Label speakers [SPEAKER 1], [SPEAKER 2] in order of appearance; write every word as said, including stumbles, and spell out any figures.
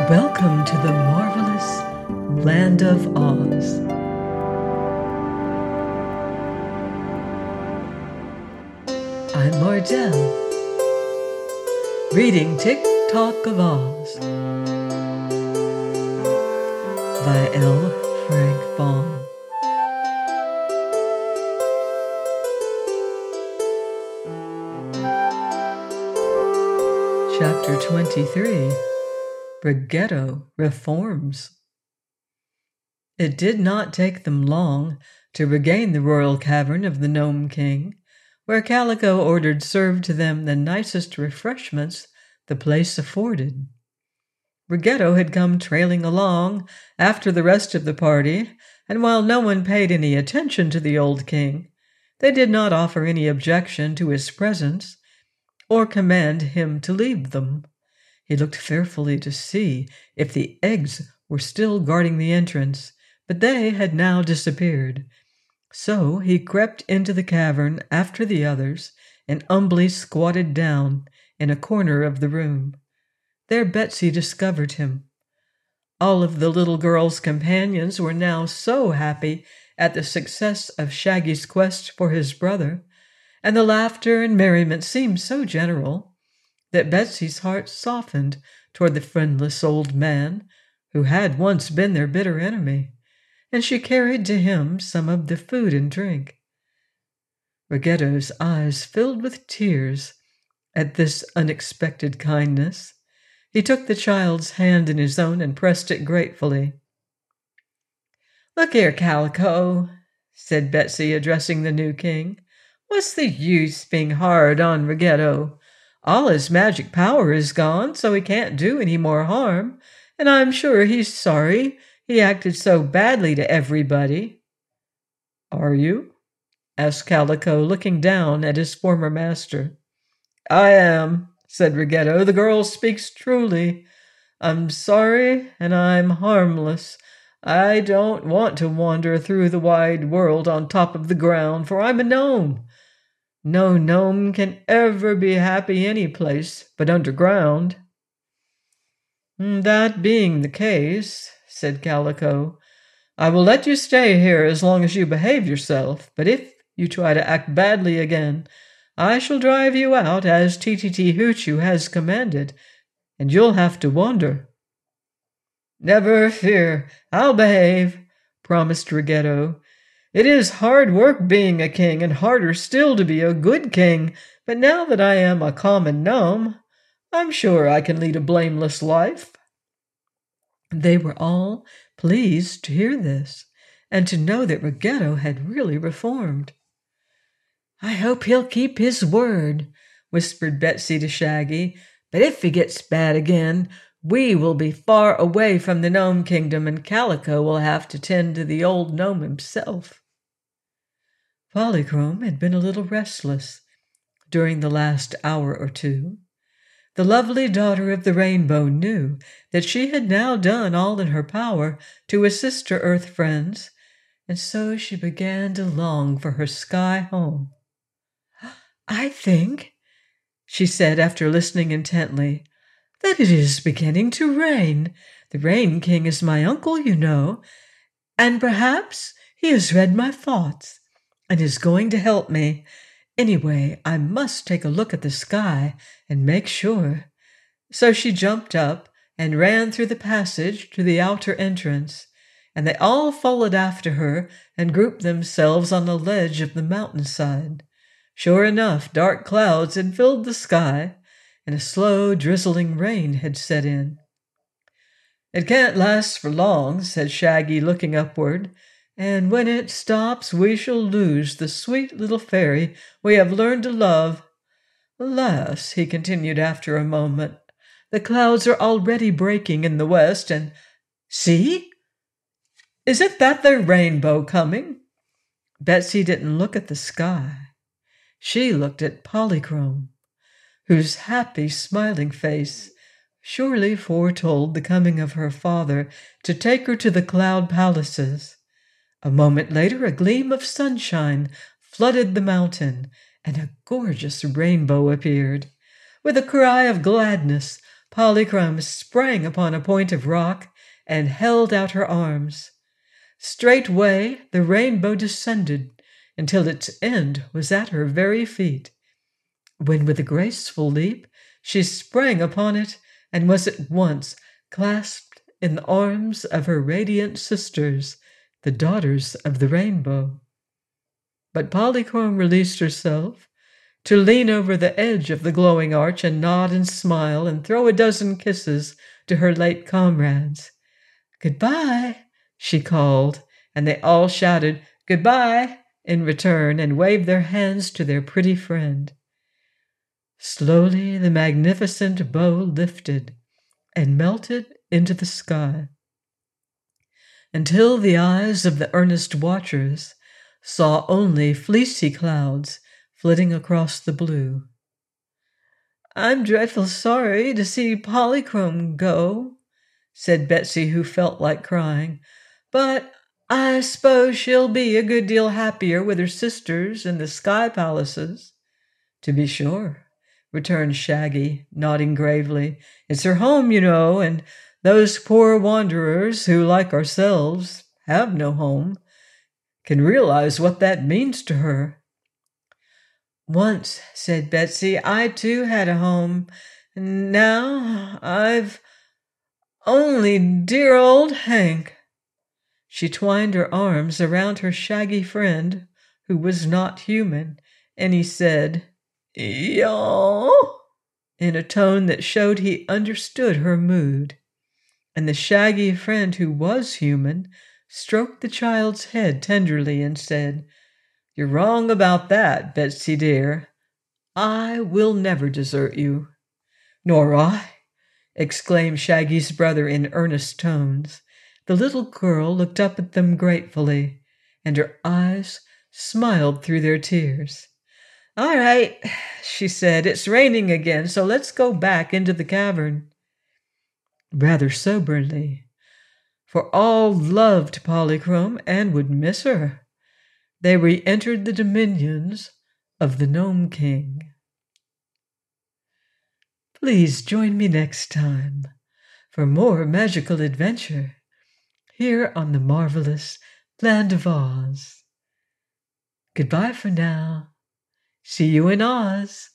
[SPEAKER 1] Welcome to the marvelous Land of Oz. I'm Mardell, reading Tick-Tock of Oz by L. Frank Baum. Chapter twenty-three. Ruggedo Reforms. It did not take them long to regain the royal cavern of the Gnome King, where Calico ordered served to them the nicest refreshments the place afforded. Ruggedo had come trailing along after the rest of the party, and while no one paid any attention to the old king, they did not offer any objection to his presence or command him to leave them. He looked fearfully to see if the eggs were still guarding the entrance, but they had now disappeared. So he crept into the cavern after the others and humbly squatted down in a corner of the room. There Betsy discovered him. All of the little girl's companions were now so happy at the success of Shaggy's quest for his brother, and the laughter and merriment seemed so general, that Betsy's heart softened toward the friendless old man who had once been their bitter enemy, and she carried to him some of the food and drink. Ruggedo's eyes filled with tears at this unexpected kindness. He took the child's hand in his own and pressed it gratefully. "Look here, Calico," said Betsy, addressing the new king. "What's the use being hard on Ruggedo? All his magic power is gone, so he can't do any more harm, and I'm sure he's sorry he acted so badly to everybody." "Are you?" asked Calico, looking down at his former master. "I am," said Ruggedo. "The girl speaks truly. I'm sorry, and I'm harmless. I don't want to wander through the wide world on top of the ground, for I'm a gnome. No gnome can ever be happy any place but underground." "That being the case," said Calico, "I will let you stay here as long as you behave yourself, but if you try to act badly again, I shall drive you out as Tititi Hoochoo has commanded, and you'll have to wander." "Never fear, I'll behave," promised Ruggedo. "It is hard work being a king, and harder still to be a good king, but now that I am a common gnome, I'm sure I can lead a blameless life." They were all pleased to hear this, and to know that Ruggedo had really reformed. "I hope he'll keep his word," whispered Betsy to Shaggy, "but if he gets bad again, we will be far away from the Gnome Kingdom, and Calico will have to tend to the old gnome himself." Polychrome had been a little restless during the last hour or two. The lovely daughter of the rainbow knew that she had now done all in her power to assist her earth friends, and so she began to long for her sky home. "I think," she said after listening intently, "that it is beginning to rain. The Rain King is my uncle, you know, and perhaps he has read my thoughts and is going to help me. Anyway, I must take a look at the sky and make sure." So she jumped up and ran through the passage to the outer entrance, and they all followed after her and grouped themselves on the ledge of the mountainside. Sure enough, dark clouds had filled the sky, and a slow, drizzling rain had set in. "It can't last for long," said Shaggy, looking upward, "and when it stops we shall lose the sweet little fairy we have learned to love. Alas," he continued after a moment, "the clouds are already breaking in the west, and see! Isn't that the rainbow coming?" Betsy didn't look at the sky. She looked at Polychrome, whose happy, smiling face surely foretold the coming of her father to take her to the cloud palaces. A moment later, a gleam of sunshine flooded the mountain, and a gorgeous rainbow appeared. With a cry of gladness, Polychrome sprang upon a point of rock and held out her arms. Straightway the rainbow descended until its end was at her very feet, when with a graceful leap she sprang upon it and was at once clasped in the arms of her radiant sisters, the daughters of the rainbow. But Polychrome released herself to lean over the edge of the glowing arch and nod and smile and throw a dozen kisses to her late comrades. "Goodbye," she called, and they all shouted "Goodbye" in return and waved their hands to their pretty friend. Slowly the magnificent bow lifted and melted into the sky, until the eyes of the earnest watchers saw only fleecy clouds flitting across the blue. "I'm dreadful sorry to see Polychrome go," said Betsy, who felt like crying, "but I suppose she'll be a good deal happier with her sisters in the sky palaces." "To be sure," returned Shaggy, nodding gravely. "It's her home, you know, and those poor wanderers who, like ourselves, have no home, can realize what that means to her." "Once," said Betsy, "I too had a home. Now I've only dear old Hank." She twined her arms around her shaggy friend, who was not human, and he said, "Yaw," in a tone that showed he understood her mood. And the shaggy friend who was human stroked the child's head tenderly and said, "You're wrong about that, Betsy dear. I will never desert you." "Nor I," exclaimed Shaggy's brother in earnest tones. The little girl looked up at them gratefully, and her eyes smiled through their tears. "All right," she said, "it's raining again, so let's go back into the cavern." Rather soberly, for all loved Polychrome and would miss her, they re-entered the dominions of the Gnome King. Please join me next time for more magical adventure here on the marvelous Land of Oz. Goodbye for now. See you in Oz.